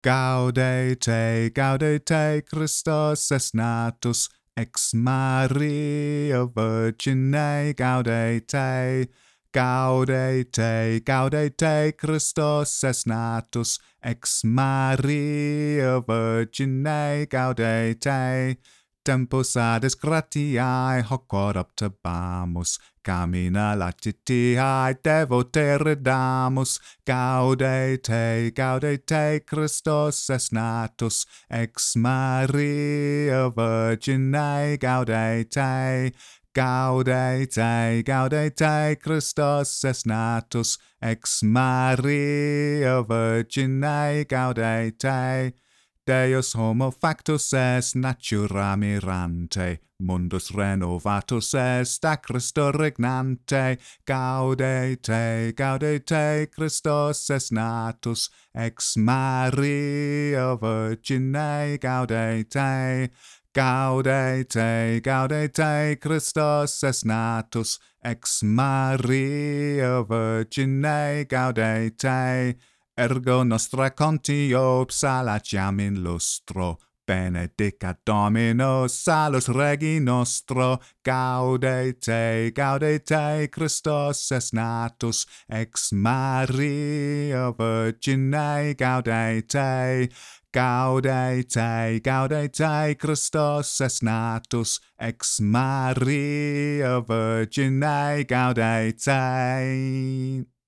Gaudete, Christus es natus, ex Maria Virgine, gaudete. Gaudete, Christus es natus, ex Maria Virgine, gaudete. Tempus adis gratiae hoc corruptabamus, camina latitiae devote redamus. Gaudete, Christus es natus, ex Maria Virgine, gaudete. Gaudete, Christus es natus, ex Maria Virgine, gaudete. Deus homo factus est natura mirante, mundus renovatus est a Christo regnante. Gaudete, Christus es natus, ex Maria Virgine, gaudete. Gaudete, Christus es natus, ex Maria Virgine, gaudete. Ergo nostra contio psalatiam in lustro, benedicat Dominus salus Regi nostro. Gaudete, Christus es natus, ex Maria Virgine, gaudete. Gaudete, Christus es natus, ex Maria Virgine, gaudete.